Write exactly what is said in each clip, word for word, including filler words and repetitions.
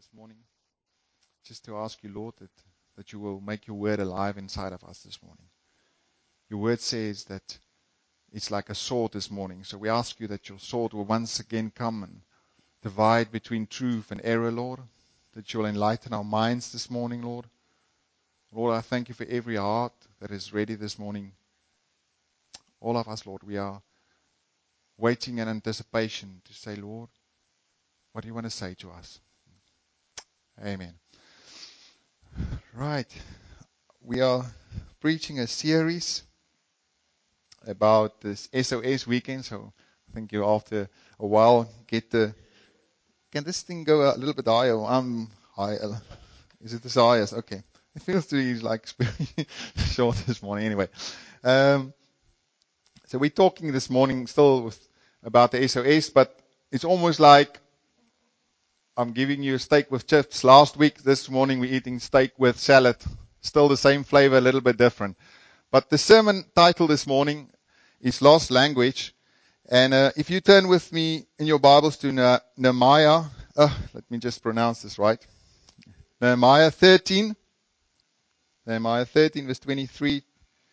this morning just to ask you, Lord, that, that you will make your word alive inside of us this morning. Your word says that it's like a sword this morning. So we ask you that your sword will once again come and divide between truth and error, Lord. That you'll enlighten our minds this morning, Lord. Lord, I thank you for every heart that is ready this morning. All of us, Lord, we are waiting in anticipation to say, Lord, what do you want to say to us? Amen. Right. We are preaching a series about this S O S weekend, so I think you after a while get the, can this thing go a little bit higher? I'm high. Is it the highest? Okay. It feels to be like short this morning. Anyway, um, so we're talking this morning still with, about the S O S, but it's almost like I'm giving you a steak with chips. Last week, this morning, we're eating steak with salad. Still the same flavor, a little bit different. But the sermon title this morning is Lost Language. And uh, if you turn with me in your Bibles to ne- Nehemiah, uh, let me just pronounce this right. Nehemiah thirteen. Nehemiah thirteen, verse twenty-three.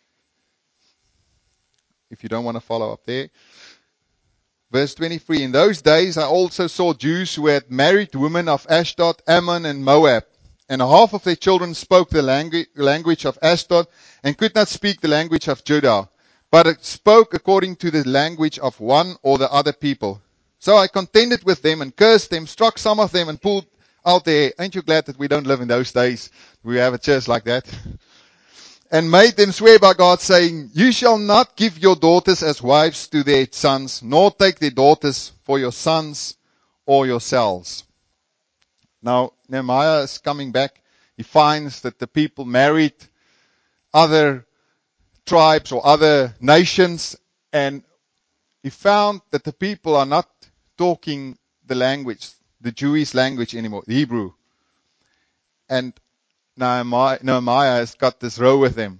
If you don't want to follow up there. Verse twenty-three, in those days I also saw Jews who had married women of Ashdod, Ammon, and Moab. And half of their children spoke the langu- language of Ashdod and could not speak the language of Judah, but it spoke according to the language of one or the other people. So I contended with them and cursed them, struck some of them and pulled out their hair. Ain't you glad that we don't live in those days? We have a church like that. And made them swear by God, saying, you shall not give your daughters as wives to their sons, nor take their daughters for your sons or yourselves. Now, Nehemiah is coming back. He finds that the people married other tribes or other nations, and he found that the people are not talking the language, the Jewish language anymore, the Hebrew. And Nehemiah, Nehemiah has got this row with them.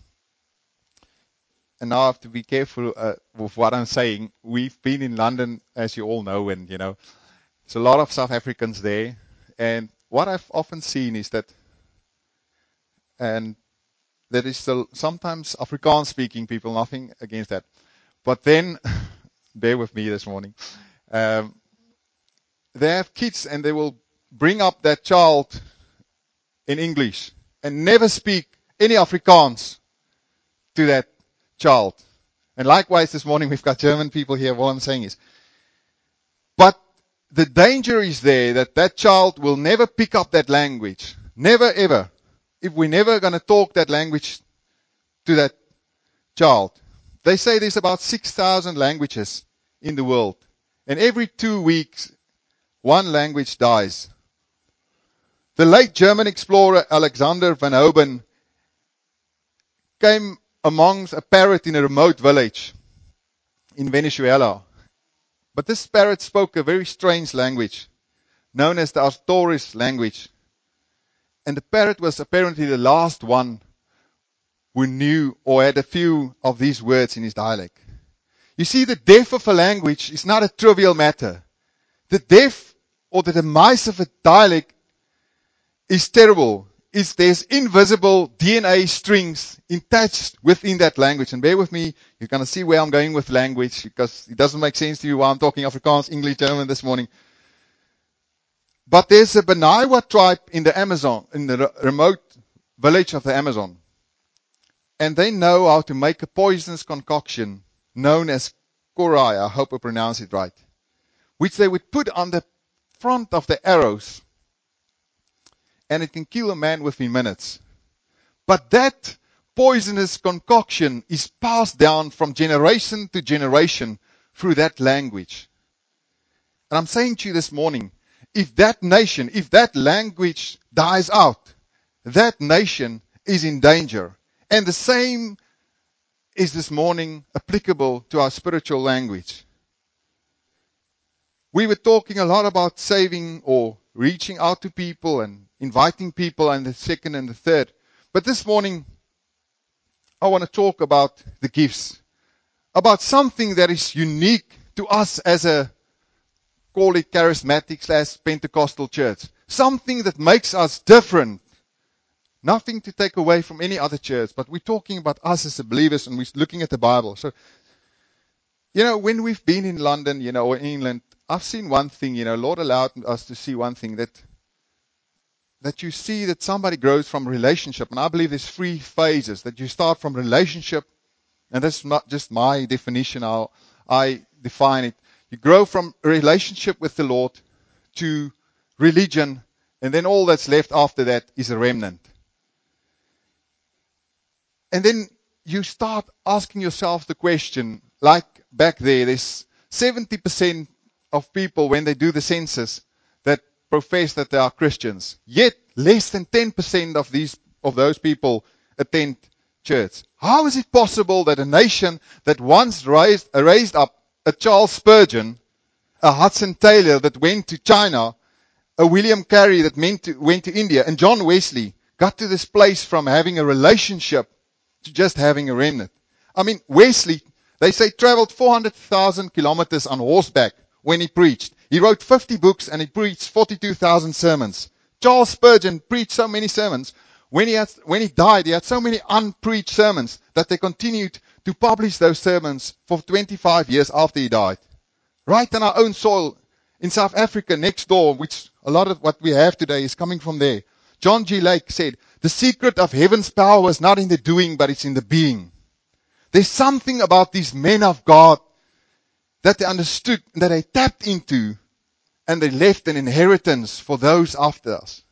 And now I have to be careful uh, with what I'm saying. We've been in London, as you all know, and, you know, there's a lot of South Africans there. And what I've often seen is that, and there is still sometimes Afrikaans-speaking people, nothing against that. But then, bear with me this morning, um, they have kids and they will bring up that child in English and never speak any Afrikaans to that child. And likewise this morning we've got German people here. What I'm saying is, but the danger is there that that child will never pick up that language. Never ever. If we're never going to talk that language to that child. They say there's about six thousand languages in the world. And every two weeks, one language dies. The late German explorer Alexander van Hoben came amongst a parrot in a remote village in Venezuela. But this parrot spoke a very strange language, known as the Astores language. And the parrot was apparently the last one who knew or had a few of these words in his dialect. You see, the death of a language is not a trivial matter. The death or the demise of a dialect is terrible. It's, there's invisible D N A strings attached within that language. And bear with me, you're going to see where I'm going with language, because it doesn't make sense to you why I'm talking Afrikaans, English, German this morning. But there's a Baniwa tribe in the Amazon, in the re- remote village of the Amazon. And they know how to make a poisonous concoction known as korai, I hope I pronounce it right, which they would put on the front of the arrows. And it can kill a man within minutes. But that poisonous concoction is passed down from generation to generation through that language. And I'm saying to you this morning, if that nation, if that language dies out, that nation is in danger. And the same is this morning applicable to our spiritual language. We were talking a lot about saving or reaching out to people and inviting people and the second and the third. But this morning, I want to talk about the gifts. About something that is unique to us as a call it charismatic slash Pentecostal church. Something that makes us different. Nothing to take away from any other church, but we're talking about us as believers and we're looking at the Bible. So, you know, when we've been in London, you know, or England, I've seen one thing, you know, Lord allowed us to see one thing, that that you see that somebody grows from relationship. And I believe there's three phases, that you start from relationship, and that's not just my definition, how I define it. You grow from a relationship with the Lord to religion, and then all that's left after that is a remnant. And then you start asking yourself the question, like back there, there's seventy percent of people when they do the census that profess that they are Christians. Yet less than ten percent of these of those people attend church. How is it possible that a nation that once raised, raised up a Charles Spurgeon, a Hudson Taylor that went to China, a William Carey that went to, went to India, and John Wesley got to this place from having a relationship to just having a remnant? I mean, Wesley, they say, traveled four hundred thousand kilometers on horseback when he preached. He wrote fifty books and he preached forty-two thousand sermons. Charles Spurgeon preached so many sermons. When he had, when he died, he had so many unpreached sermons that they continued to publish those sermons for twenty-five years after he died. Right on our own soil in South Africa next door, which a lot of what we have today is coming from there. John G. Lake said, the secret of heaven's power is not in the doing, but it's in the being. There's something about these men of God that they understood, that they tapped into, and they left an inheritance for those after us.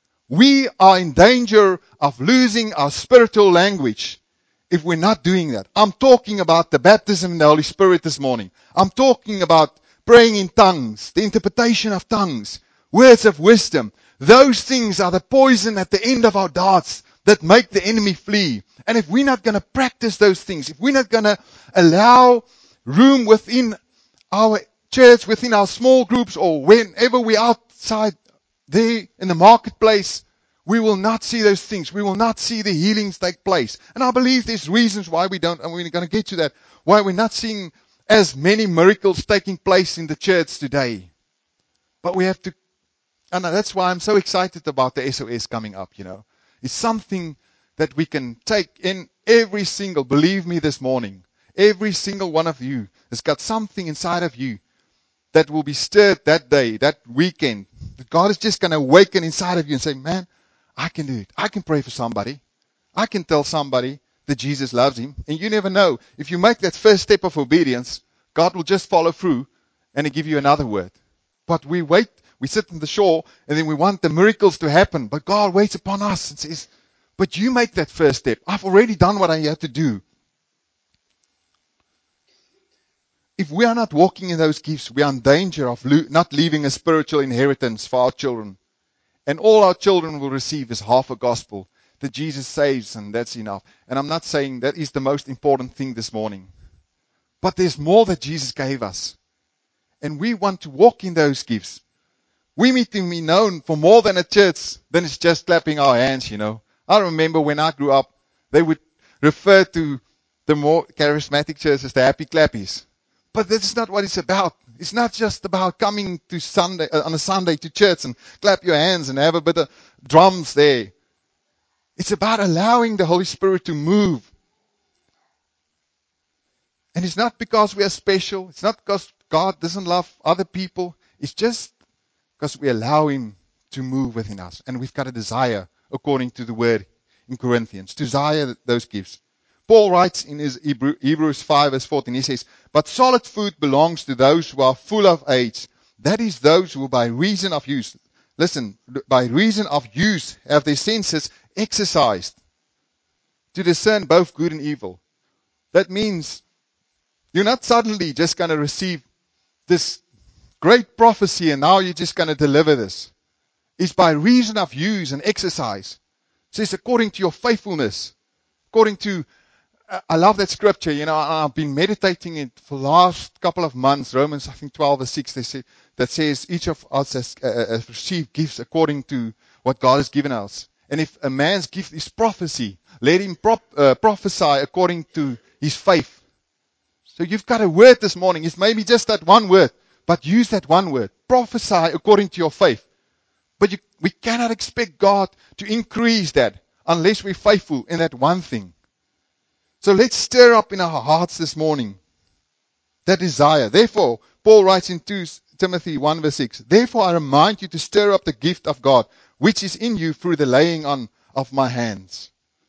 We are in danger of losing our spiritual language if we're not doing that. I'm talking about the baptism in the Holy Spirit this morning. I'm talking about praying in tongues, the interpretation of tongues, words of wisdom. Those things are the poison at the end of our darts that make the enemy flee. And if we're not going to practice those things, if we're not going to allow room within our church, within our small groups, or whenever we're outside there in the marketplace, we will not see those things. We will not see the healings take place. And I believe there's reasons why we don't, and we're going to get to that, why we're not seeing as many miracles taking place in the church today. But we have to, and that's why I'm so excited about the S O S coming up, you know. It's something that we can take in every single, believe me this morning, every single one of you has got something inside of you that will be stirred that day, that weekend. That God is just going to awaken inside of you and say, man, I can do it. I can pray for somebody. I can tell somebody that Jesus loves him. And you never know. If you make that first step of obedience, God will just follow through and he'll give you another word. But we wait, we sit on the shore, and then we want the miracles to happen. But God waits upon us and says, but you make that first step. I've already done what I have to do. If we are not walking in those gifts, we are in danger of lo- not leaving a spiritual inheritance for our children. And all our children will receive is half a gospel, that Jesus saves, and that's enough. And I'm not saying that is the most important thing this morning. But there's more that Jesus gave us. And we want to walk in those gifts. We need to be known for more than a church, than it's just clapping our hands, you know. I remember when I grew up, they would refer to the more charismatic churches as the happy clappies. But that's not what it's about. It's not just about coming to Sunday, uh, on a Sunday to church and clap your hands and have a bit of drums there. It's about allowing the Holy Spirit to move. And it's not because we are special. It's not because God doesn't love other people. It's just because we allow him to move within us. And we've got a desire, according to the word in Corinthians, to desire those gifts. Paul writes in his Hebrew, Hebrews five verse fourteen, he says, but solid food belongs to those who are full of age. That is those who by reason of use, listen, by reason of use have their senses exercised to discern both good and evil. That means you're not suddenly just going to receive this great prophecy and now you're just going to deliver this. It's by reason of use and exercise. It says according to your faithfulness, according to, I love that scripture, you know, I've been meditating it for the last couple of months, Romans, I think twelve verse six, they say, that says each of us has, uh, has received gifts according to what God has given us. And if a man's gift is prophecy, let him prop, uh, prophesy according to his faith. So you've got a word this morning. It's maybe just that one word, but use that one word. Prophesy according to your faith. But you, we cannot expect God to increase that unless we're faithful in that one thing. So let's stir up in our hearts this morning that desire. Therefore, Paul writes in Second Timothy one verse six, therefore I remind you to stir up the gift of God, which is in you through the laying on of my hands.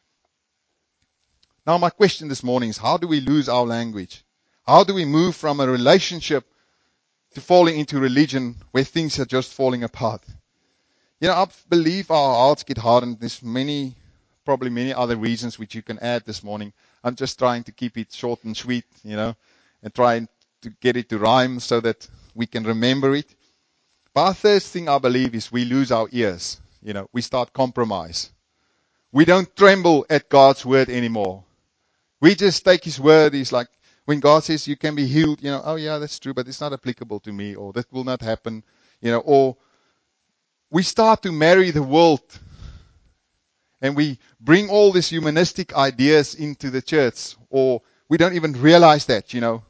Now my question this morning is, how do we lose our language? How do we move from a relationship to falling into religion where things are just falling apart? You know, I believe our hearts get hardened. There's many, probably many other reasons which you can add this morning. I'm just trying to keep it short and sweet, you know, and trying to get it to rhyme so that we can remember it. But our first thing I believe is we lose our ears. You know, we start compromise. We don't tremble at God's word anymore. We just take His word. It's like when God says you can be healed, you know, oh yeah, that's true, but it's not applicable to me, or that will not happen, you know, or we start to marry the world and we bring all these humanistic ideas into the church, or we don't even realize that, you know.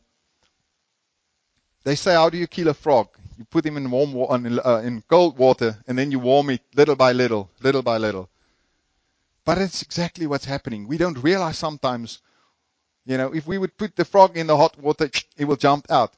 They say, how do you kill a frog? You put him in warm wa- uh, in cold water, and then you warm it little by little, little by little. But it's exactly what's happening. We don't realize sometimes, you know, if we would put the frog in the hot water, it will jump out.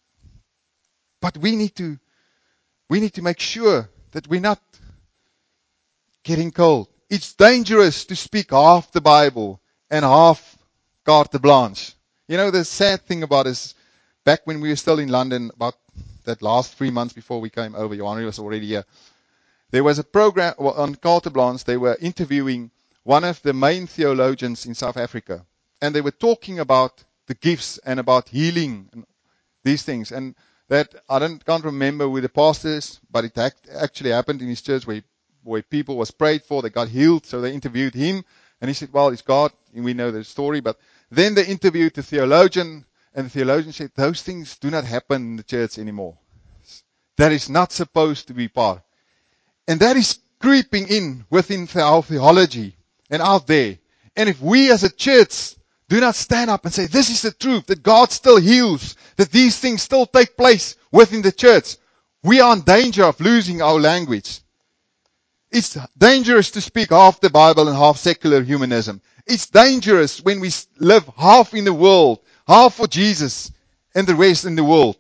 But we need to, we need to make sure that we're not getting cold. It's dangerous to speak half the Bible and half carte blanche. You know, the sad thing about is, back when we were still in London, about that last three months before we came over, Johanna was already here, there was a program well, on carte blanche. They were interviewing one of the main theologians in South Africa. And they were talking about the gifts and about healing and these things. And that, I don't, can't remember who the pastor is, but it act, actually happened in his church where, where people was prayed for, they got healed. So they interviewed him. And he said, well, it's God. And we know the story. But then they interviewed the theologian. And the theologian said, those things do not happen in the church anymore. That is not supposed to be part. And that is creeping in within our theology and out there. And if we as a church do not stand up and say, this is the truth, that God still heals, that these things still take place within the church, we are in danger of losing our language. It's dangerous to speak half the Bible and half secular humanism. It's dangerous when we live half in the world, half for Jesus and the rest in the world.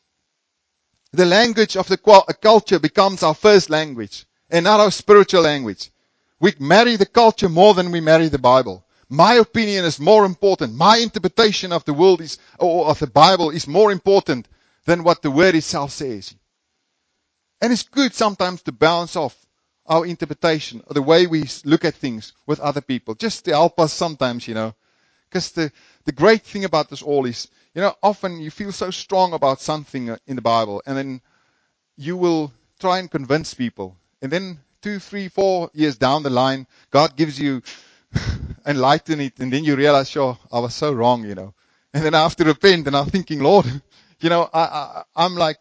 The language of the culture becomes our first language and not our spiritual language. We marry the culture more than we marry the Bible. My opinion is more important. My interpretation of the world is, or of the Bible is more important than what the word itself says. And it's good sometimes to bounce off our interpretation or the way we look at things with other people, just to help us sometimes, you know. Because the, the great thing about this all is, you know, often you feel so strong about something in the Bible, and then you will try and convince people. And then two, three, four years down the line, God gives you enlighten it, and then you realize, sure, I was so wrong, you know. And then I have to repent, and I'm thinking, Lord, you know, I, I, I'm like,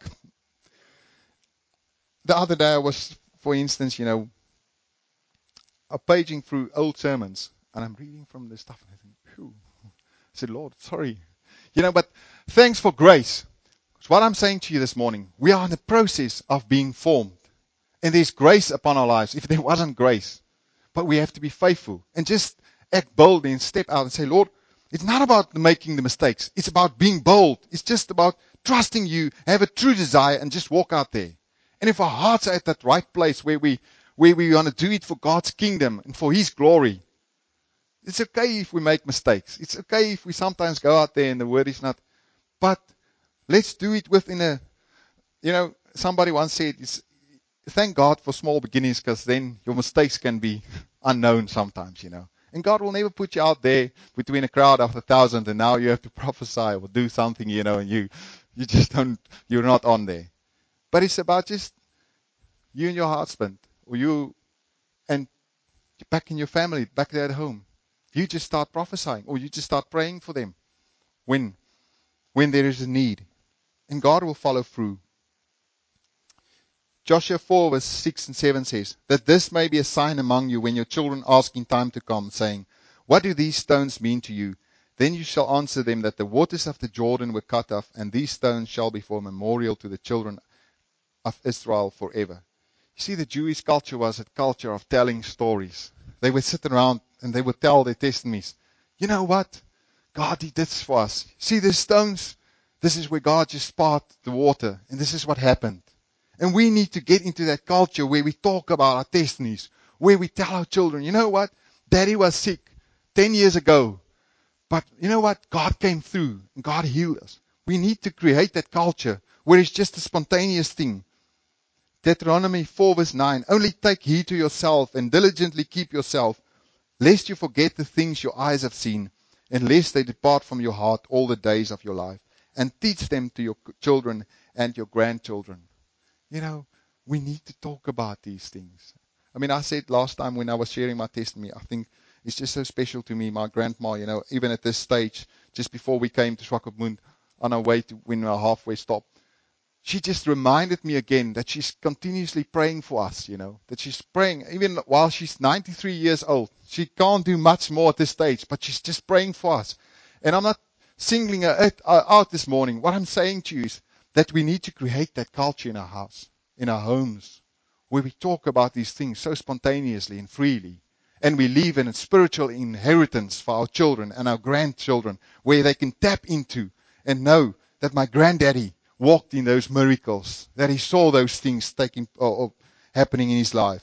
the other day I was, for instance, you know, I'm paging through old sermons, and I'm reading from the stuff, and I think, phew. I said, Lord, sorry. You know, but thanks for grace. So what I'm saying to you this morning, we are in the process of being formed. And there's grace upon our lives. If there wasn't grace, but we have to be faithful and just act boldly and step out and say, Lord, it's not about making the mistakes. It's about being bold. It's just about trusting you, have a true desire, and just walk out there. And if our hearts are at that right place where we, where we want to do it for God's kingdom and for His glory, it's okay if we make mistakes. It's okay if we sometimes go out there and the word is not. But let's do it within a, you know, somebody once said, it's, thank God for small beginnings, because then your mistakes can be unknown sometimes, you know. And God will never put you out there between a crowd of a thousand and now you have to prophesy or do something, you know, and you, you just don't, you're not on there. But it's about just you and your husband, or you and back in your family, back there at home. You just start prophesying, or you just start praying for them when, when there is a need. And God will follow through. Joshua four verse six and seven says, that this may be a sign among you when your children ask in time to come, saying, what do these stones mean to you? Then you shall answer them that the waters of the Jordan were cut off, and these stones shall be for a memorial to the children of Israel forever. You see, the Jewish culture was a culture of telling stories. They would sit around and they would tell their testimonies. You know what? God did this for us. See these stones? This is where God just parted the water, and this is what happened. And we need to get into that culture where we talk about our testimonies, where we tell our children, you know what? Daddy was sick ten years ago. But you know what? God came through and God healed us. We need to create that culture where it's just a spontaneous thing. Deuteronomy four verse nine, only take heed to yourself and diligently keep yourself, lest you forget the things your eyes have seen, and lest they depart from your heart all the days of your life, and teach them to your children and your grandchildren. You know, we need to talk about these things. I mean, I said last time when I was sharing my testimony, I think it's just so special to me, my grandma, you know, even at this stage, just before we came to Swakopmund, on our way to when we were halfway stop, she just reminded me again that she's continuously praying for us, you know, that she's praying, even while she's ninety-three years old. She can't do much more at this stage, but she's just praying for us. And I'm not singling her out this morning. What I'm saying to you is that we need to create that culture in our house, in our homes, where we talk about these things so spontaneously and freely. And we leave in a spiritual inheritance for our children and our grandchildren, where they can tap into and know that my granddaddy walked in those miracles, that he saw those things taking or, or happening in his life.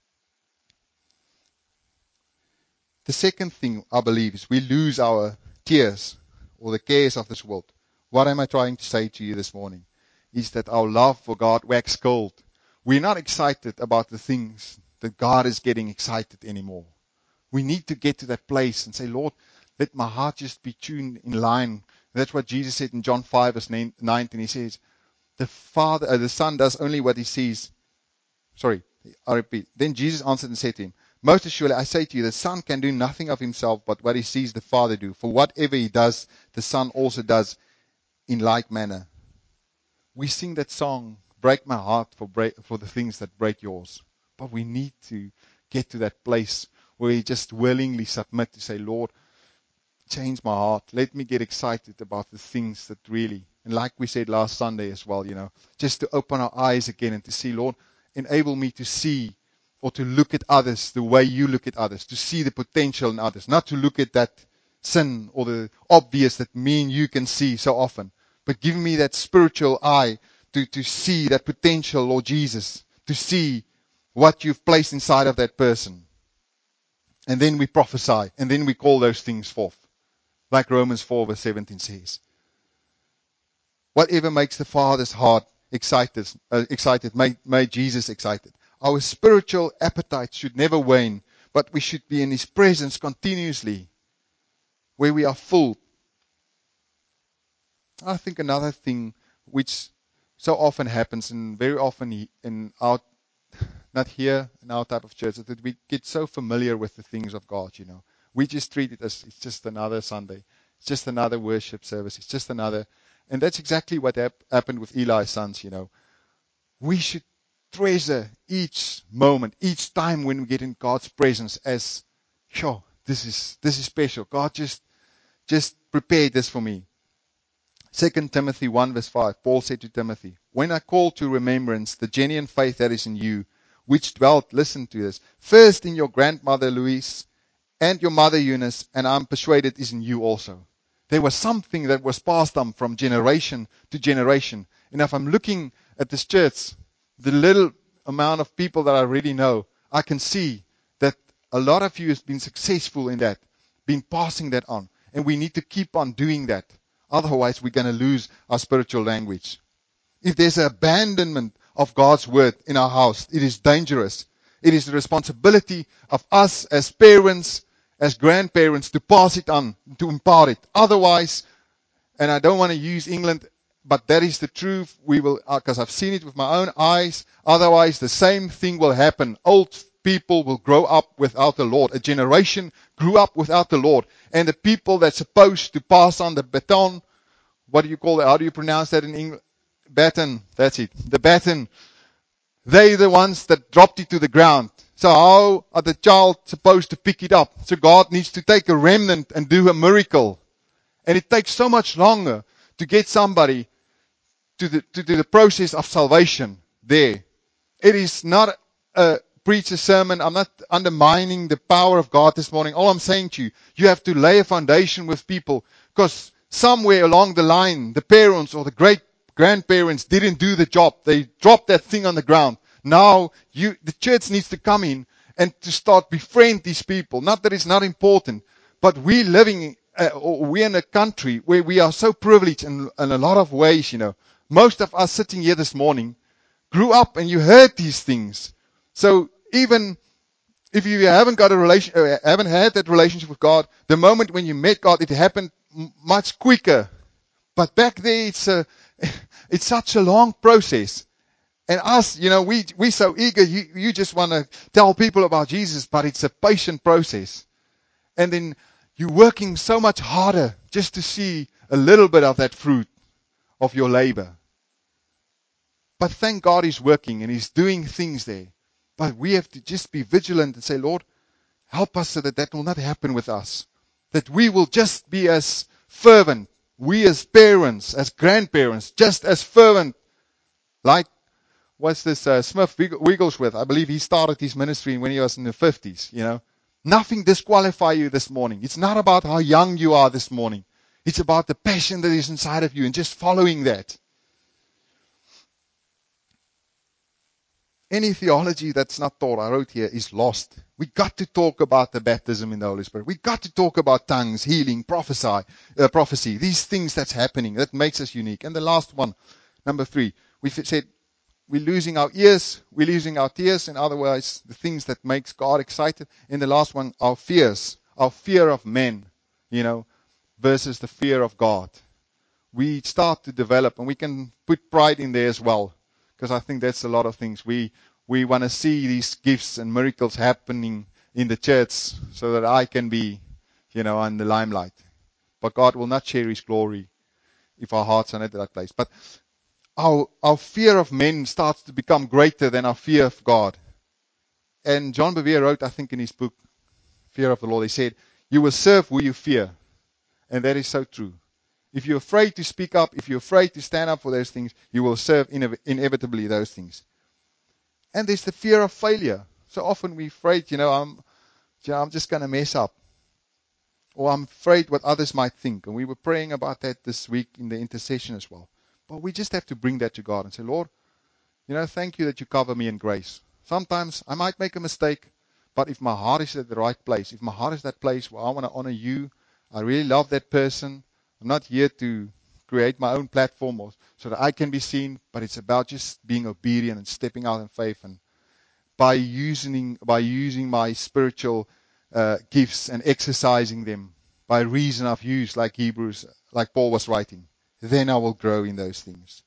The second thing, I believe, is we lose our tears or the cares of this world. What am I trying to say to you this morning? Is that our love for God wax cold. We're not excited about the things that God is getting excited anymore. We need to get to that place and say, Lord, let my heart just be tuned in line. That's what Jesus said in John five verse nineteen. He says, the Father, uh, the Son does only what he sees. Sorry, I repeat. Then Jesus answered and said to him, most assuredly I say to you, the Son can do nothing of himself but what he sees the Father do. For whatever he does, the Son also does in like manner. We sing that song, break my heart for break, for the things that break yours. But we need to get to that place where we just willingly submit to say, Lord, change my heart. Let me get excited about the things that really, and like we said last Sunday as well, you know, just to open our eyes again and to see, Lord, enable me to see or to look at others the way you look at others, to see the potential in others, not to look at that sin or the obvious that me and you can see so often, but give me that spiritual eye to, to see that potential, Lord Jesus, to see what you've placed inside of that person. And then we prophesy, and then we call those things forth. Like Romans four verse seventeen says. Whatever makes the Father's heart excited, uh, excited made, made Jesus excited. Our spiritual appetite should never wane, but we should be in His presence continuously, where we are full. I think another thing which so often happens, and very often in our, not here in our type of church, is that we get so familiar with the things of God, you know. We just treat it as it's just another Sunday. It's just another worship service. It's just another. And that's exactly what hap- happened with Eli's sons, you know. We should treasure each moment, each time when we get in God's presence as, sure, this is this is special. God just just prepared this for me. Second Timothy one verse five, Paul said to Timothy, when I call to remembrance the genuine faith that is in you, which dwelt, listen to this, first in your grandmother Louise and your mother Eunice, and I'm persuaded is in you also. There was something that was passed on from generation to generation. And if I'm looking at this church, the little amount of people that I really know, I can see that a lot of you has been successful in that, been passing that on. And we need to keep on doing that. Otherwise, we're going to lose our spiritual language. If there's an abandonment of God's word in our house, it is dangerous. It is the responsibility of us as parents, as grandparents, to pass it on, to impart it. Otherwise, and I don't want to use England, but that is the truth, we will, because I've seen it with my own eyes, otherwise the same thing will happen. Old people will grow up without the Lord. A generation grew up without the Lord. And the people that's supposed to pass on the baton, what do you call it? How do you pronounce that in English? Baton, that's it. The baton. They're the ones that dropped it to the ground. So how are the child supposed to pick it up? So God needs to take a remnant and do a miracle And it takes so much longer to get somebody to the, to, to the process of salvation there. It is not a preacher sermon. I'm not undermining the power of God this morning. All I'm saying to you, you have to lay a foundation with people, because somewhere along the line, the parents or the great grandparents didn't do the job. They dropped that thing on the ground. Now you, the church needs to come in and to start befriend these people. Not that it's not important, but we living, uh, or we're in a country where we are so privileged in, in a lot of ways, you know. Most of us sitting here this morning grew up and you heard these things. So even if you haven't got a relation, uh, haven't had that relationship with God, the moment when you met God, it happened m- much quicker. But back there, it's a, it's such a long process. And us, you know, we, we so eager, you, you just want to tell people about Jesus, but it's a patient process. And then you're working so much harder just to see a little bit of that fruit of your labor. But thank God He's working and He's doing things there. But we have to just be vigilant and say, Lord, help us so that that will not happen with us. That we will just be as fervent, we as parents, as grandparents, just as fervent, like what's this, uh, Smith Wigglesworth, I believe he started his ministry when he was in the fifties, you know. Nothing disqualify you this morning. It's not about how young you are this morning. It's about the passion that is inside of you and just following that. Any theology that's not taught, I wrote here, is lost. We got to talk about the baptism in the Holy Spirit. We got to talk about tongues, healing, prophesy, uh, prophecy, these things that's happening. That makes us unique. And the last one, number three, we said, we're losing our ears, we're losing our tears, and otherwise the things that makes God excited. And the last one, our fears, our fear of men, you know, versus the fear of God. We start to develop, and we can put pride in there as well, because I think that's a lot of things. We we want to see these gifts and miracles happening in the church so that I can be, you know, on the limelight. But God will not share His glory if our hearts are not at that place. But Our, our fear of men starts to become greater than our fear of God. And John Bevere wrote, I think in his book, Fear of the Lord, he said, you will serve who you fear. And that is so true. If you're afraid to speak up, if you're afraid to stand up for those things, you will serve inev- inevitably those things. And there's the fear of failure. So often we're afraid, you know, I'm, you know, I'm just going to mess up. Or I'm afraid what others might think. And we were praying about that this week in the intercession as well. But we just have to bring that to God and say, Lord, you know, thank you that you cover me in grace. Sometimes I might make a mistake, but if my heart is at the right place, if my heart is that place where I want to honor you, I really love that person. I'm not here to create my own platform or, so that I can be seen, but it's about just being obedient and stepping out in faith, and by using by using my spiritual uh, gifts and exercising them by reason of use, like Hebrews, like Paul was writing. Then I will grow in those things.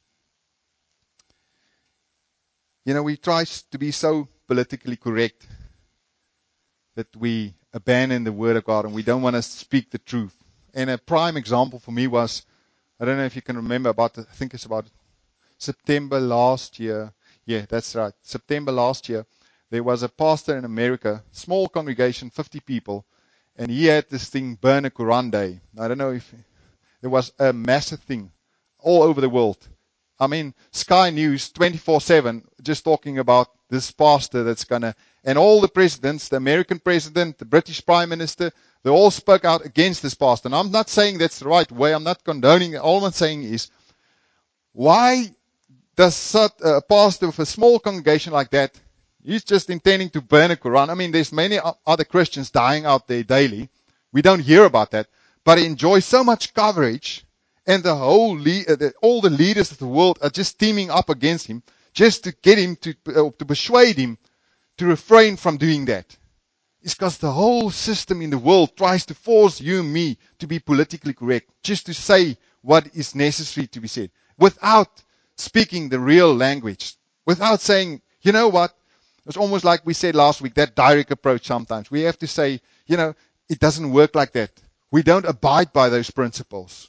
You know, we try to be so politically correct that we abandon the Word of God and we don't want to speak the truth. And a prime example for me was, I don't know if you can remember, about I think it's about September last year. Yeah, that's right. September last year, there was a pastor in America, small congregation, fifty people, and he had this thing, Burn a Quran Day. I don't know if there was a massive thing all over the world. I mean, Sky News twenty-four seven just talking about this pastor that's going to, and all the presidents, the American president, the British prime minister, they all spoke out against this pastor. And I'm not saying that's the right way. I'm not condoning it. All I'm saying is, why does such a pastor with a small congregation like that, he's just intending to burn a Quran? I mean, there's many other Christians dying out there daily. We don't hear about that. But he enjoys so much coverage, and the whole le- uh, the, all the leaders of the world are just teaming up against him just to get him to uh, to persuade him to refrain from doing that. It's because the whole system in the world tries to force you and me to be politically correct, just to say what is necessary to be said, without speaking the real language, without saying, you know what, it's almost like we said last week, that direct approach sometimes. We have to say, you know, it doesn't work like that. We don't abide by those principles.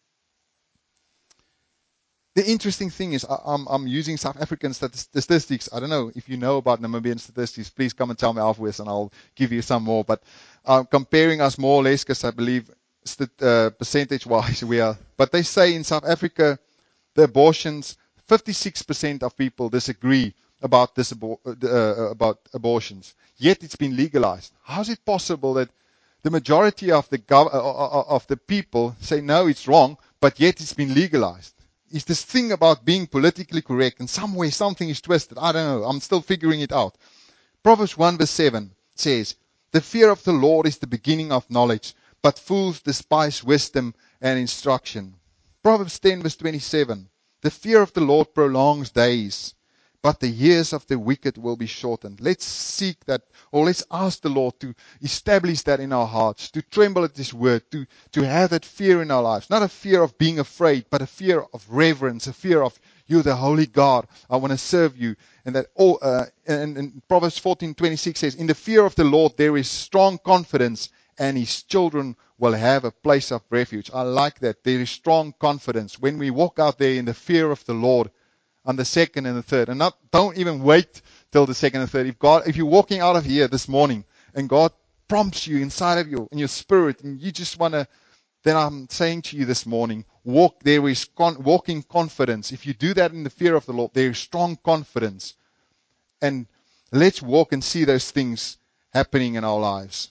The interesting thing is, I'm, I'm using South African statistics. I don't know if you know about Namibian statistics. Please come and tell me afterwards, and I'll give you some more. But uh, comparing us more or less, because I believe st- uh, percentage-wise we are. But they say in South Africa, the abortions, fifty-six percent of people disagree about this abor- uh, uh, about abortions. Yet it's been legalized. How is it possible that the majority of the gov- uh, uh, of the people say no, it's wrong, but yet it's been legalized? It's this thing about being politically correct, and somewhere something is twisted. I don't know. I'm still figuring it out. Proverbs one verse seven says, "The fear of the Lord is the beginning of knowledge, but fools despise wisdom and instruction." Proverbs ten verse twenty-seven, "The fear of the Lord prolongs days, but the years of the wicked will be shortened." Let's seek that, or let's ask the Lord to establish that in our hearts, to tremble at His word, to, to have that fear in our lives. Not a fear of being afraid, but a fear of reverence, a fear of, you're the holy God, I want to serve you. And that all, uh, and, and Proverbs fourteen twenty-six says, "In the fear of the Lord there is strong confidence, and His children will have a place of refuge." I like that. There is strong confidence when we walk out there in the fear of the Lord on the second and the third. And not, don't even wait till the second and third. If God, if you're walking out of here this morning and God prompts you inside of you, in your spirit, and you just want to, then I'm saying to you this morning, walk, there is con, walk in confidence. If you do that in the fear of the Lord, there is strong confidence. And let's walk and see those things happening in our lives.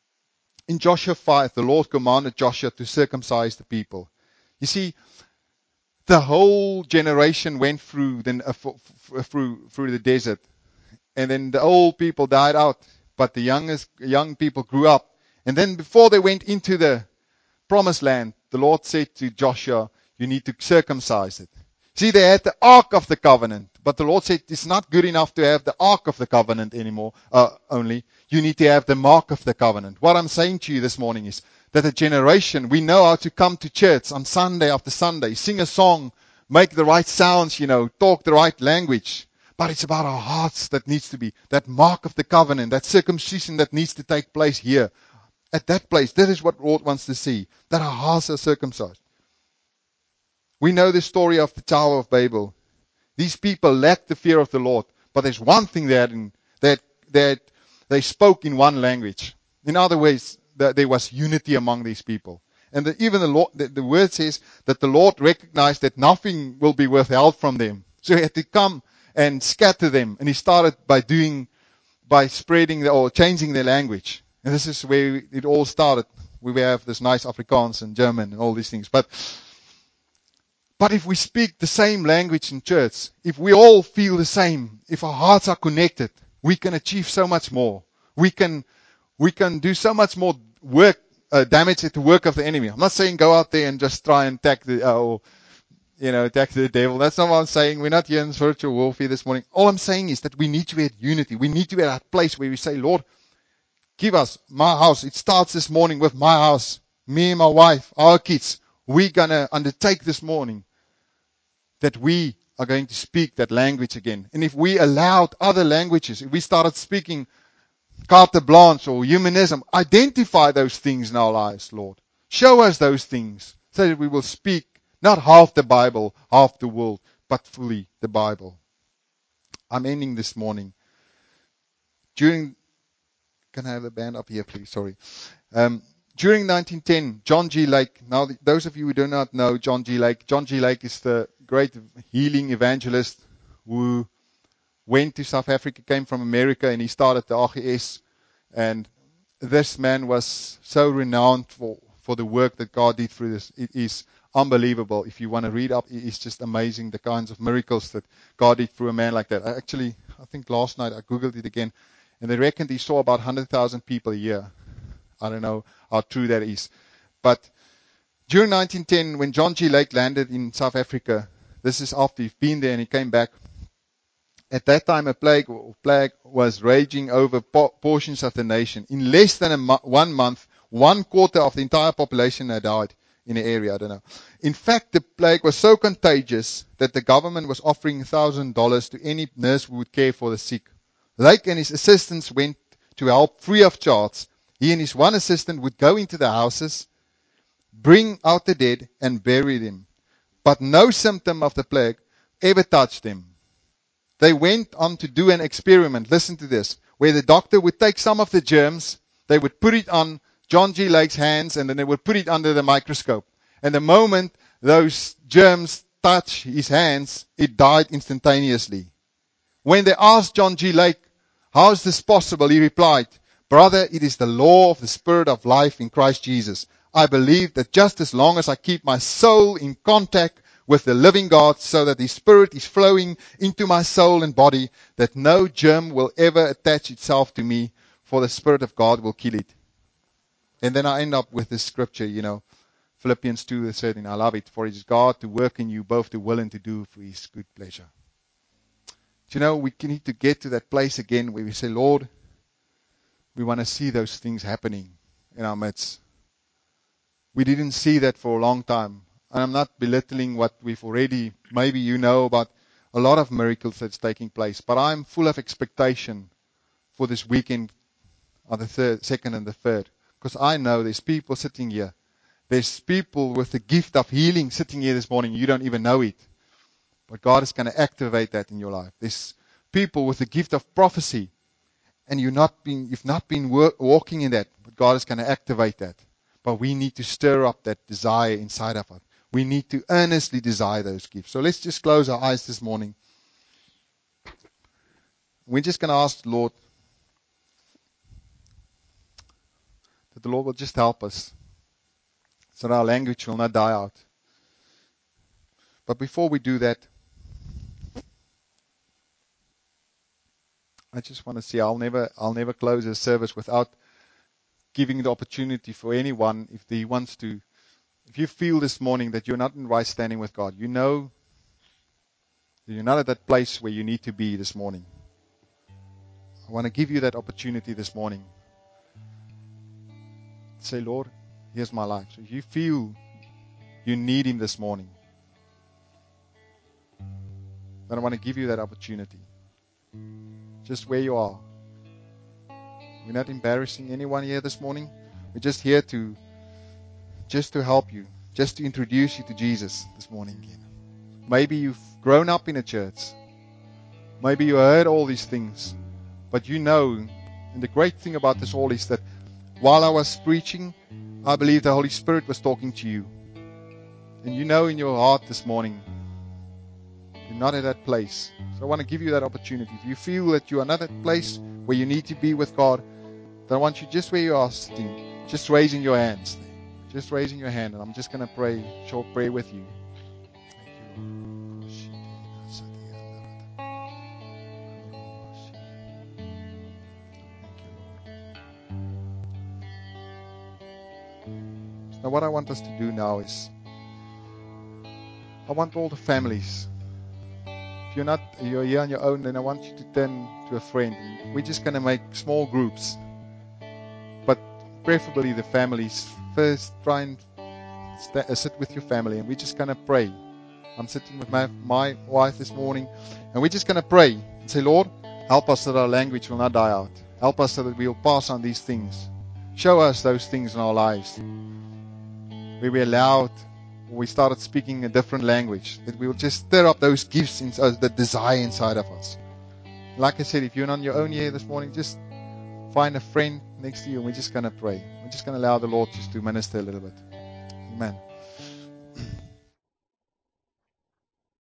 In Joshua five, the Lord commanded Joshua to circumcise the people. You see, the whole generation went through, then, uh, f- f- through, through the desert. And then the old people died out, but the youngest, young people grew up. And then before they went into the promised land, the Lord said to Joshua, you need to circumcise it. See, they had the Ark of the Covenant, but the Lord said it's not good enough to have the Ark of the Covenant anymore, uh, only. You need to have the mark of the covenant. What I'm saying to you this morning is that a generation, we know how to come to church on Sunday after Sunday, sing a song, make the right sounds, you know, talk the right language. But it's about our hearts that needs to be, that mark of the covenant, that circumcision that needs to take place here. At that place, that is what God wants to see, that our hearts are circumcised. We know the story of the Tower of Babel. These people lacked the fear of the Lord, but there's one thing that, in, that, that they spoke in one language. In other ways, that there was unity among these people. And the, even the, Lord, the, the word says that the Lord recognized that nothing will be withheld from them. So He had to come and scatter them. And He started by doing, by spreading the, or changing their language. And this is where it all started. We have this nice Afrikaans and German and all these things. But, but if we speak the same language in church, if we all feel the same, if our hearts are connected, we can achieve so much more. We can, we can do so much more work, uh, damage at the work of the enemy. I'm not saying go out there and just try and attack the, uh, or, you know, attack the devil. That's not what I'm saying. We're not here in spiritual warfare this morning. All I'm saying is that we need to be at unity. We need to be at that place where we say, Lord, give us my house. It starts this morning with my house. Me and my wife, our kids. We're going to undertake this morning that we are going to speak that language again. And if we allowed other languages, if we started speaking carte blanche or humanism, identify those things in our lives, Lord. Show us those things so that we will speak not half the Bible, half the world, but fully the Bible. I'm ending this morning. During, can I have a band up here, please? Sorry. Um, during nineteen ten, John G. Lake, now those of you who do not know John G. Lake, John G. Lake is the great healing evangelist who went to South Africa, came from America, and he started the R G S. And this man was so renowned for, for the work that God did through this. It is unbelievable. If you want to read up, it's just amazing the kinds of miracles that God did through a man like that. I actually, I think last night I Googled it again, and they reckoned he saw about one hundred thousand people a year. I don't know how true that is. But during nineteen ten, when John G. Lake landed in South Africa, this is after he'd been there and he came back. At that time, a plague, plague was raging over po- portions of the nation. In less than a mo- one month, one quarter of the entire population had died in the area. I don't know. In fact, the plague was so contagious that the government was offering one thousand dollars to any nurse who would care for the sick. Lake and his assistants went to help free of charge. He and his one assistant would go into the houses, bring out the dead, and bury them. But no symptom of the plague ever touched them. They went on to do an experiment, listen to this, where the doctor would take some of the germs, they would put it on John G. Lake's hands, and then they would put it under the microscope. And the moment those germs touch his hands, it died instantaneously. When they asked John G. Lake, how is this possible? He replied, brother, it is the law of the Spirit of life in Christ Jesus. I believe that just as long as I keep my soul in contact with the living God so that His Spirit is flowing into my soul and body, that no germ will ever attach itself to me, for the Spirit of God will kill it. And then I end up with this scripture, you know, Philippians two thirteen. I love it. For it is God to work in you both to will and to do for His good pleasure. Do you know, we need to get to that place again where we say, Lord, we want to see those things happening in our midst. We didn't see that for a long time. And I'm not belittling what we've already, maybe you know about a lot of miracles that's taking place. But I'm full of expectation for this weekend on the third, second and the third. Because I know there's people sitting here. There's people with the gift of healing sitting here this morning. You don't even know it. But God is going to activate that in your life. There's people with the gift of prophecy. And you've not been, you've not been work, walking in that. But God is going to activate that. But we need to stir up that desire inside of us. We need to earnestly desire those gifts. So let's just close our eyes this morning. We're just going to ask the Lord that the Lord will just help us so that our language will not die out. But before we do that, I just want to say I'll never, I'll never close a service without giving the opportunity for anyone, if he wants to, if you feel this morning that you're not in right standing with God, you know that you're not at that place where you need to be this morning. I want to give you that opportunity this morning. Say, Lord, here's my life. So if you feel you need Him this morning, then I want to give you that opportunity. Just where you are. We're not embarrassing anyone here this morning. We're just here to just to help you, just to introduce you to Jesus this morning again. Maybe you've grown up in a church. Maybe you heard all these things. But you know, and the great thing about this all is that while I was preaching, I believe the Holy Spirit was talking to you. And you know in your heart this morning, you're not at that place. So I want to give you that opportunity. If you feel that you are not at that place where you need to be with God, then I want you just where you are sitting, just raising your hands. Just raising your hand, and I'm just going to pray, short prayer with you. Now what I want us to do now is, I want all the families. If you're not, you're here on your own, then I want you to turn to a friend. We're just going to make small groups. But preferably the families. First, try and st- uh, sit with your family, and we're just going to pray. I'm sitting with my, my wife this morning, and we're just going to pray and say, Lord, help us that our language will not die out. Help us so that we will pass on these things. Show us those things in our lives where we allowed, we started speaking a different language, that we will just stir up those gifts, in us, the desire inside of us. Like I said, if you're on your own here this morning, just find a friend next to you, and we're just going to pray. We're just going to allow the Lord just to minister a little bit. Amen.